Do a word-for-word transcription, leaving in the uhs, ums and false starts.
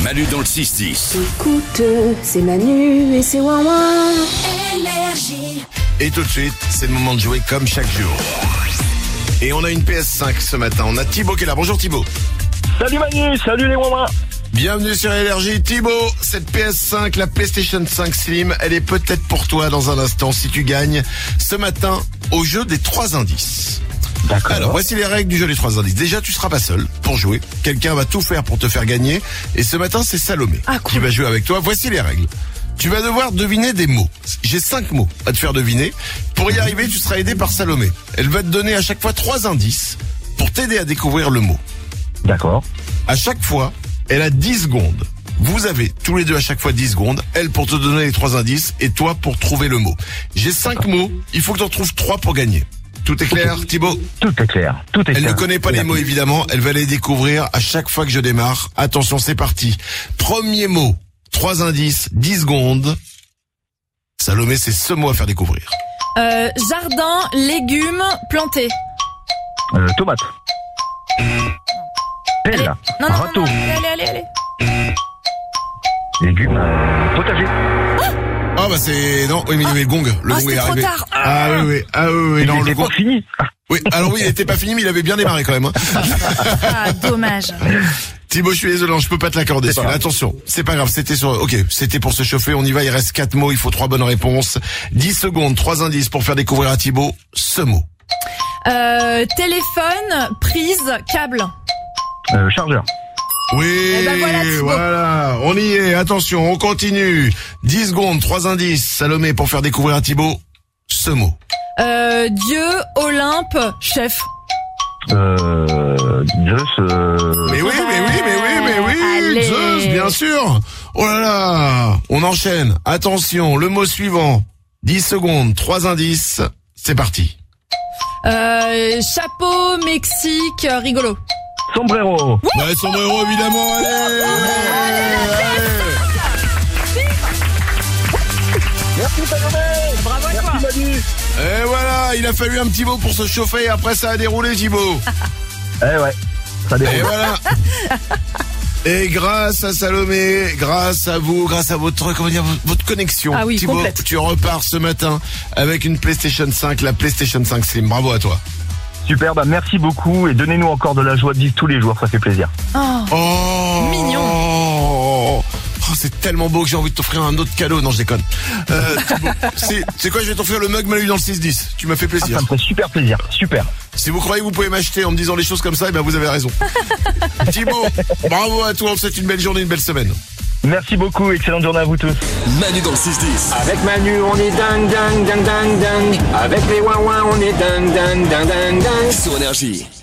Manu dans le six dix. Écoute, c'est Manu et c'est Wawa. Énergie. Et tout de suite, c'est le moment de jouer comme chaque jour. Et on a une P S cinq ce matin. On a Thibaut qui est là. Bonjour Thibaut. Salut Manu, salut les Wawa. Bienvenue sur Énergie. Thibaut, cette P S cinq, la PlayStation cinq Slim, elle est peut-être pour toi dans un instant si tu gagnes ce matin au jeu des trois indices. D'accord. Alors, voici les règles du jeu des trois indices. Déjà, tu seras pas seul pour jouer. Quelqu'un va tout faire pour te faire gagner. Et ce matin, c'est Salomé Ah, cool. qui va jouer avec toi. Voici les règles. Tu vas devoir deviner des mots. J'ai cinq mots à te faire deviner. Pour y arriver, tu seras aidé par Salomé. Elle va te donner à chaque fois trois indices pour t'aider à découvrir le mot. D'accord. À chaque fois, elle a dix secondes. Vous avez tous les deux à chaque fois dix secondes. Elle pour te donner les trois indices et toi pour trouver le mot. J'ai cinq mots. Il faut que tu en trouves trois pour gagner. Tout est clair, Thibaut? Tout est clair, tout est Elle clair. ne connaît pas les mots évidemment, elle va les découvrir à chaque fois que je démarre. Attention, c'est parti. Premier mot, trois indices, dix secondes. Salomé, c'est ce mot à faire découvrir. Euh, jardin, légumes, plantés. Euh, tomate. Allez. Pelle. Non, non, non, Râteau. non, allez, allez, allez, allez. Légumes. euh, potager. Ah bah c'est... Non, oui mais il y avait le gong. Le Ah, gong c'était est trop arrivé. tard. Ah oui, oui, ah oui, oui, Il non, le n'était gong... pas fini. Oui, alors oui, il était pas fini mais il avait bien démarré quand même. Hein. Ah, dommage. Thibaut, je suis désolé, je peux pas te l'accorder. C'est pas celui-là. grave. Attention, c'est pas grave, c'était sur... Ok, c'était pour se chauffer, on y va, il reste quatre mots, il faut trois bonnes réponses. dix secondes, trois indices pour faire découvrir à Thibaut ce mot. Euh, téléphone, prise, câble. Euh, chargeur. Oui, Eh ben voilà, Thibaut. voilà, on y est, attention, on continue. dix secondes, trois indices, Salomé, pour faire découvrir à Thibaut ce mot. Euh, Dieu, Olympe, chef. Euh, Zeus. Euh... Mais oui, mais oui, mais oui, mais oui, Allez. Zeus, bien sûr. Oh là là, on enchaîne. Attention, le mot suivant. dix secondes, trois indices, c'est parti. Euh, chapeau, Mexique, rigolo. Sombrero. Ouais, sombrero, évidemment, allez, allez. Merci Salomé. Bravo à toi. Merci Manu. Et voilà, il a fallu un petit mot pour se chauffer et après ça a déroulé, Thibaut. Eh ouais, ça Et déroule. voilà. Et grâce à Salomé, grâce à vous, grâce à votre, comment dire, votre connexion, Ah oui, Thibaut, complète. tu repars ce matin avec une PlayStation cinq, la PlayStation cinq Slim. Bravo à toi. Super, bah merci beaucoup et donnez-nous encore de la joie de vivre tous les jours, ça fait plaisir. Oh. Oh, Mignon. Oh, c'est tellement beau que j'ai envie de t'offrir un autre cadeau. Non, je déconne. Euh, Thibaut, c'est, c'est quoi, je vais t'offrir le mug Manu dans le six dix. Tu m'as fait Ah, plaisir. ça me fait super plaisir, super. Si vous croyez que vous pouvez m'acheter en me disant les choses comme ça, eh ben vous avez raison. Thibaut, bravo à toi, on te souhaite une belle journée, une belle semaine. Merci beaucoup, excellente journée à vous tous. Manu dans le six dix. Avec Manu, on est dingue, dingue, dingue, dingue, dingue. Avec les ouin on est dingue, dingue, dingue, dingue, dingue. Sur Énergie.